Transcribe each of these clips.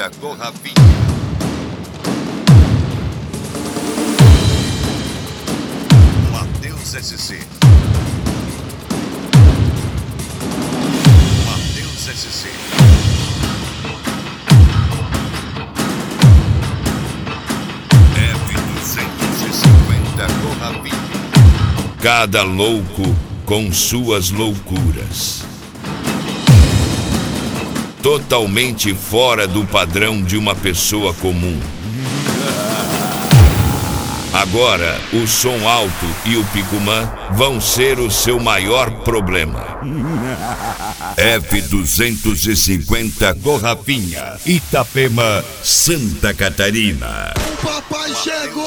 250 do Rafinha. Matheus SC. Matheus SC. F250 do Rafinha. Cada louco com suas loucuras. Totalmente fora do padrão de uma pessoa comum. Agora, o som alto e o Picumã vão ser o seu maior problema. F250 do Rafinha, Itapema, Santa Catarina. O papai chegou!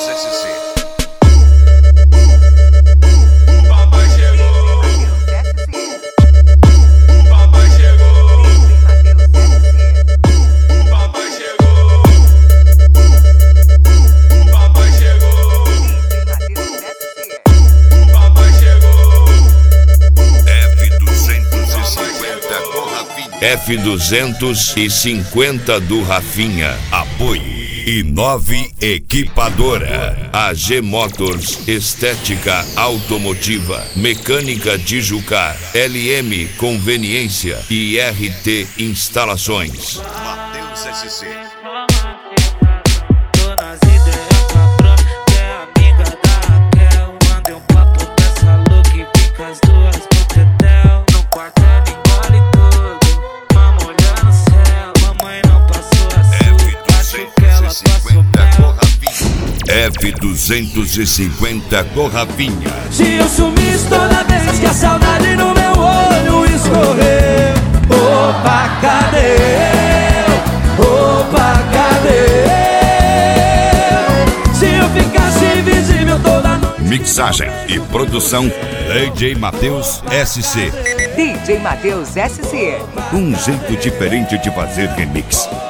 F250 do Rafinha. Apoio I9 Equipadora, AG Motors, Estética Automotiva, Mecânica de Jucar, LM Conveniência e RT Instalações. Matheus SC. F250 do Rafinha. Se eu sumisse toda vez que a saudade no meu olho escorreu, opa, cadê eu? Opa, cadê eu? Se eu ficasse invisível toda noite. Mixagem e produção DJ Matheus SC. DJ Matheus SC. Um jeito diferente de fazer remix.